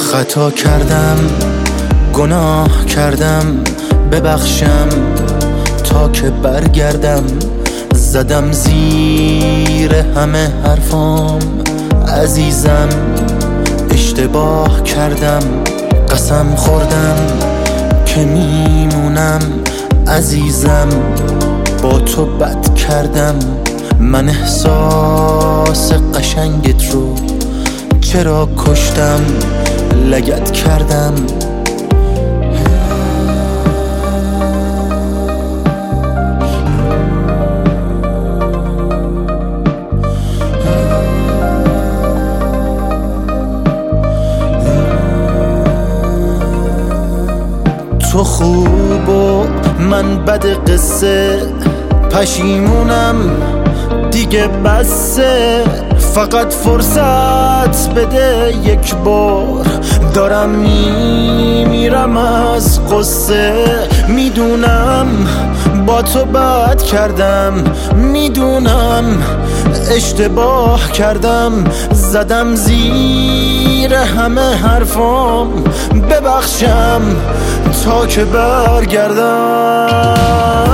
خطا کردم، گناه کردم، ببخشم تا که برگردم. زدم زیر همه حرفام عزیزم، اشتباه کردم، قسم خوردم که میمونم عزیزم. با تو بد کردم، من احساس قشنگت رو چرا کشتم، لگد کردم. تو خوب و من بد قصه، پشیمونم دیگه بسه. فقط فرصت بده یک بار، دارم میمیرم از قصه. میدونم با تو بد کردم، میدونم اشتباه کردم. زدم زیر همه حرفام، ببخشم تا که برگردم.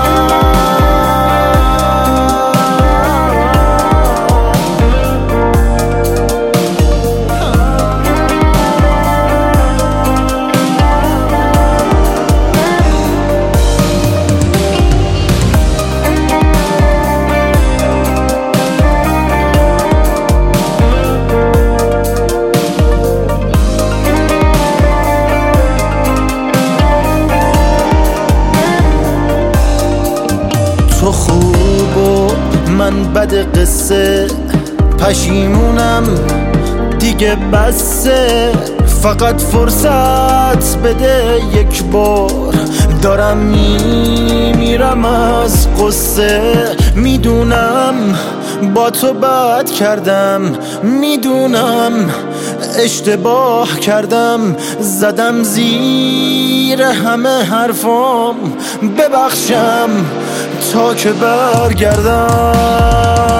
تو خوب و من بد قصه، پشیمونم دیگه بسه. فقط فرصت بده یک بار، دارم میمیرم از قصه. میدونم با تو بد کردم، میدونم اشتباه کردم. زدم زیر همه حرفام، ببخشم تا که برگردم.